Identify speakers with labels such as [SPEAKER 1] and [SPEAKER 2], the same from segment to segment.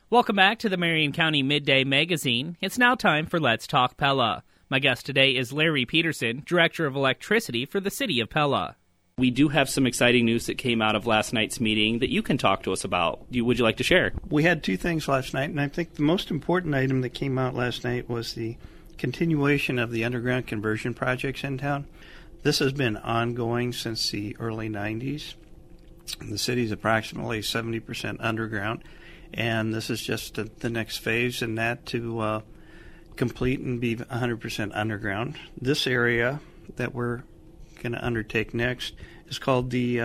[SPEAKER 1] Welcome back to the Marion County Midday Magazine. It's now time for Let's Talk Pella. My guest today is Larry Peterson, Director of Electricity for the City of Pella. We do have some exciting news that came out of last night's meeting that you can talk to us about. Would you like to share?
[SPEAKER 2] We had two things last night, and I think the most important item that came out last night was the continuation of the underground conversion projects in town. This has been ongoing since the early 90s. The city is approximately 70% underground, and this is just the next phase in that to complete and be 100% underground. This area that we're going to undertake next is called the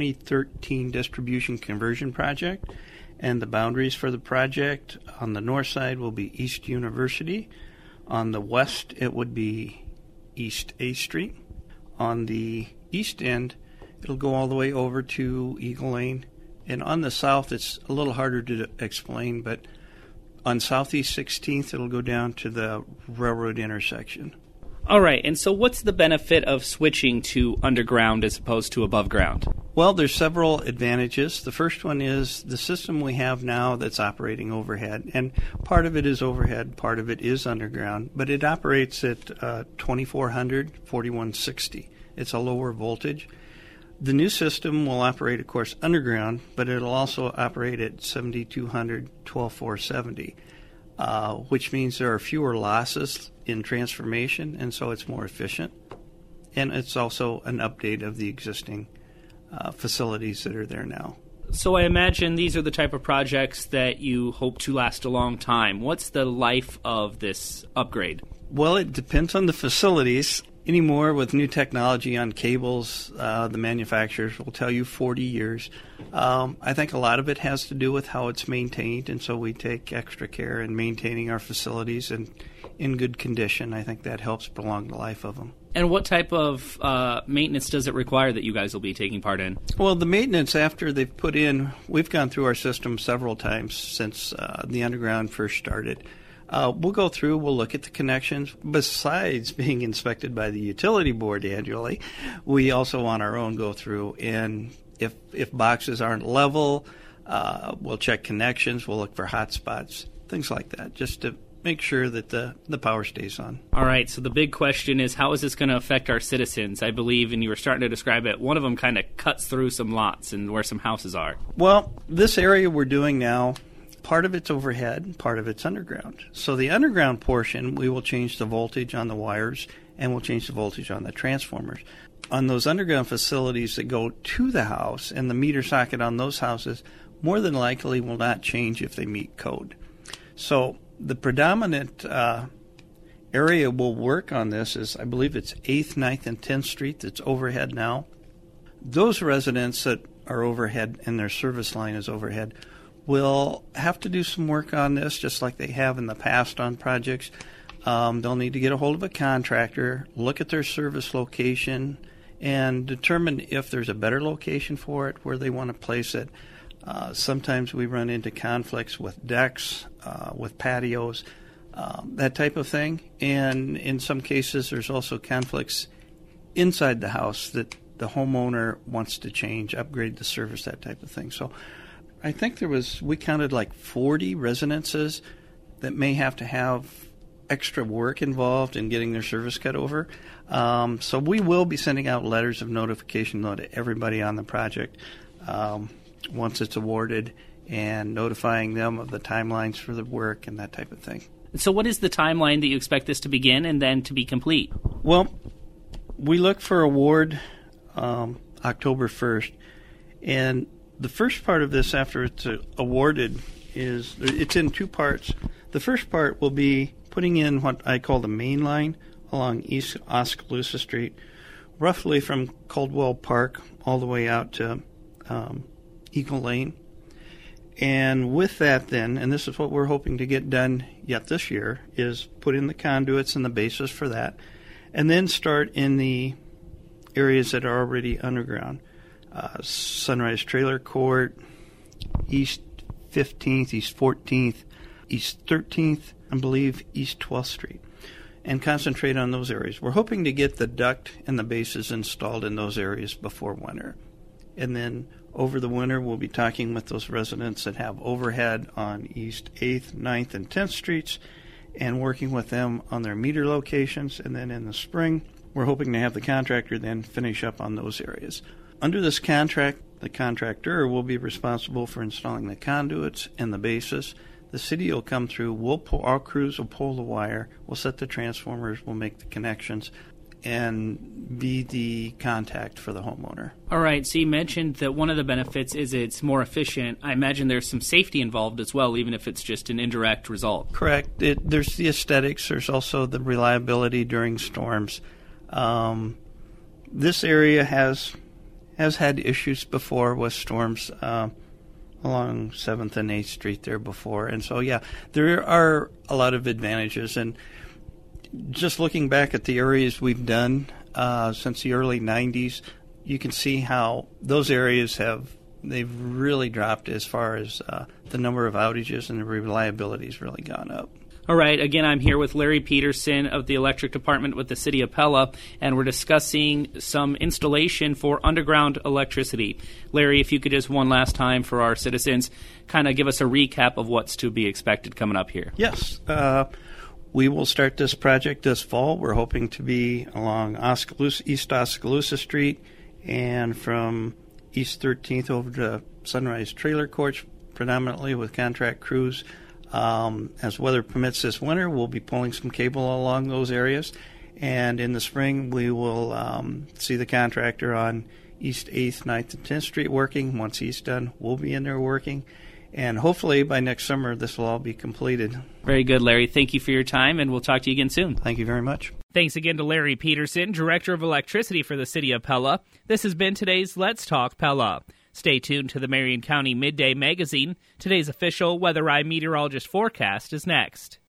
[SPEAKER 2] 2013 Distribution Conversion Project, and the boundaries for the project on the north side will be East University. On the west, it would be East A Street. On the east end, it'll go all the way over to Eagle Lane. And on the south, it's a little harder to explain, but on Southeast 16th, it'll go down to the railroad intersection.
[SPEAKER 1] All right, and so what's the benefit of switching to underground as opposed to above ground?
[SPEAKER 2] Well, there's several advantages. The first one is the system we have now that's operating overhead, and part of it is overhead, part of it is underground, but it operates at 2400, 4160. It's a lower voltage. The new system will operate, of course, underground, but it'll also operate at 7200, 12470, which means there are fewer losses in transformation, and so it's more efficient. And it's also an update of the existing facilities that are there now.
[SPEAKER 1] So I imagine these are the type of projects that you hope to last a long time. What's the life of this upgrade?
[SPEAKER 2] Well, it depends on the facilities. Anymore with new technology on cables, the manufacturers will tell you 40 years. I think a lot of it has to do with how it's maintained, and so we take extra care in maintaining our facilities and in good condition. I think that helps prolong the life of them.
[SPEAKER 1] And what type of maintenance does it require that you guys will be taking part in?
[SPEAKER 2] Well, the maintenance after they've put in, we've gone through our system several times since the underground first started. We'll go through, we'll look at the connections. Besides being inspected by the utility board annually, we also on our own go through, and if boxes aren't level, we'll check connections, we'll look for hot spots, things like that, just to make sure that the power stays on.
[SPEAKER 1] All right, so the big question is, how is this going to affect our citizens? I believe, and you were starting to describe it, one of them kind of cuts through some lots and where some houses are.
[SPEAKER 2] Well, this area we're doing now, part of it's overhead, part of it's underground. So the underground portion, we will change the voltage on the wires, and we'll change the voltage on the transformers. On those underground facilities that go to the house, and the meter socket on those houses, more than likely will not change if they meet code. So the predominant area we'll work on this is, I believe it's 8th, 9th, and 10th Street that's overhead now. Those residents that are overhead and their service line is overhead will have to do some work on this, just like they have in the past on projects. They'll need to get a hold of a contractor, look at their service location, and determine if there's a better location for it, where they want to place it. Sometimes we run into conflicts with decks, with patios, that type of thing. And in some cases, there's also conflicts inside the house that the homeowner wants to change, upgrade the service, that type of thing. So I think we counted like 40 residences that may have to have extra work involved in getting their service cut over. So we will be sending out letters of notification to everybody on the project once it's awarded, and notifying them of the timelines for the work and that type of thing.
[SPEAKER 1] So what is the timeline that you expect this to begin and then to be complete?
[SPEAKER 2] Well, we look for award October 1st, and the first part of this, after it's awarded, it's in two parts. The first part will be putting in what I call the main line along East Oskaloosa Street, roughly from Caldwell Park all the way out to Eagle Lane. And with that then, and this is what we're hoping to get done yet this year, is put in the conduits and the basis for that, and then start in the areas that are already underground. Sunrise Trailer Court, East 15th, East 14th, East 13th, I believe East 12th Street, and concentrate on those areas. We're hoping to get the duct and the bases installed in those areas before winter. And then Over the winter, we'll be talking with those residents that have overhead on East 8th, 9th, and 10th Streets and working with them on their meter locations. And then in the spring, we're hoping to have the contractor then finish up on those areas. Under this contract, the contractor will be responsible for installing the conduits and the bases. The city will come through. Our crews will pull the wire. We'll set the transformers. We'll make the connections and be the contact for the homeowner.
[SPEAKER 1] All right, so you mentioned that one of the benefits is it's more efficient. I imagine there's some safety involved as well, even if it's just an indirect result.
[SPEAKER 2] Correct. There's the aesthetics. There's also the reliability during storms. This area has had issues before with storms along 7th and 8th Street there before. And so, yeah, there are a lot of advantages. And just looking back at the areas we've done since the early 90s, you can see how those areas they've really dropped as far as the number of outages, and the reliability has really gone up.
[SPEAKER 1] All right, again, I'm here with Larry Peterson of the Electric Department with the City of Pella, and we're discussing some installation for underground electricity. Larry, if you could just one last time for our citizens, kind of give us a recap of what's to be expected coming up here.
[SPEAKER 2] Yes. We will start this project this fall. We're hoping to be along East Oskaloosa Street and from East 13th over to Sunrise Trailer Courts, predominantly with contract crews. As weather permits this winter, we'll be pulling some cable along those areas. And in the spring, we will see the contractor on East 8th, 9th, and 10th Street working. Once he's done, we'll be in there working. And hopefully by next summer, this will all be completed.
[SPEAKER 1] Very good, Larry. Thank you for your time, and we'll talk to you again soon.
[SPEAKER 2] Thank you very much.
[SPEAKER 1] Thanks again to Larry Peterson, Director of Electricity for the City of Pella. This has been today's Let's Talk Pella. Stay tuned to the Marion County Midday Magazine. Today's official Weather Eye meteorologist forecast is next.